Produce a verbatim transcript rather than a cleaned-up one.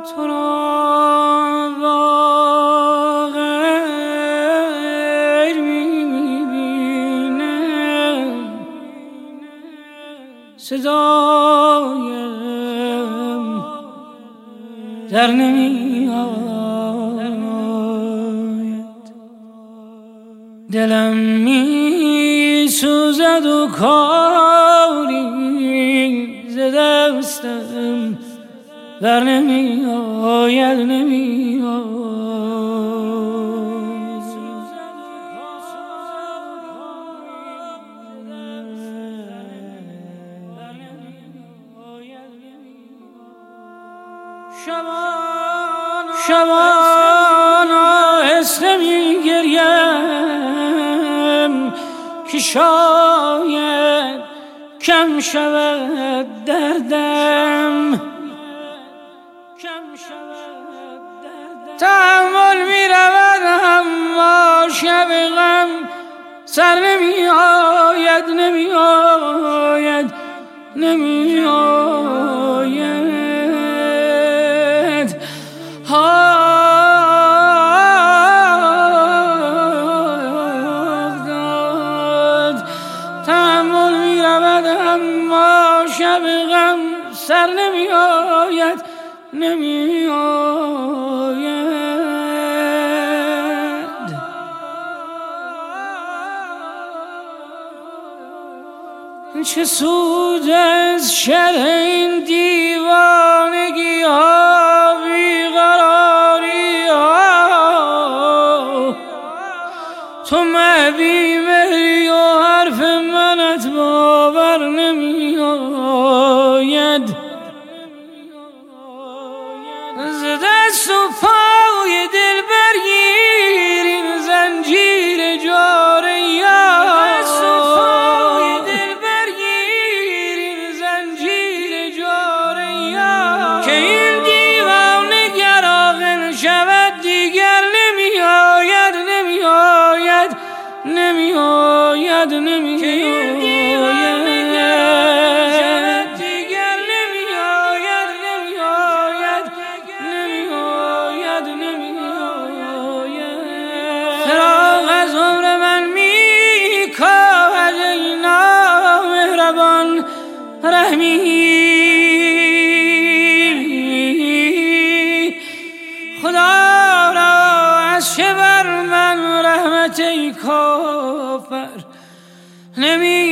تو را با غیر میبینم، صدایم در نمی آید، دلم می سوزد و کاری ز دستم بر نمی آید، نمی آید. شبان شبان آهسته می گریم که شاید کم شود دردم، تحمل می رود اما شب غم سر نمی آید، نمی آید، نمی آید. تحمل می رود اما شب غم سر نمی آید، نمی آید. چه سود از شر این دیوانگی ها، بیقراری ها، تو محبی مهری و حرف منت باور نمی آید. ز دست و پای دل برگیر این زنجیر جاره یار، که این دیوانه گر عاقل شود دیگر نمی آید، نمی آید، نمی آید، نمی آید. فراق از عمر من می کاهد ای نامهربان رحمی، خدا را از چه بر من رحمت ای کافر نمی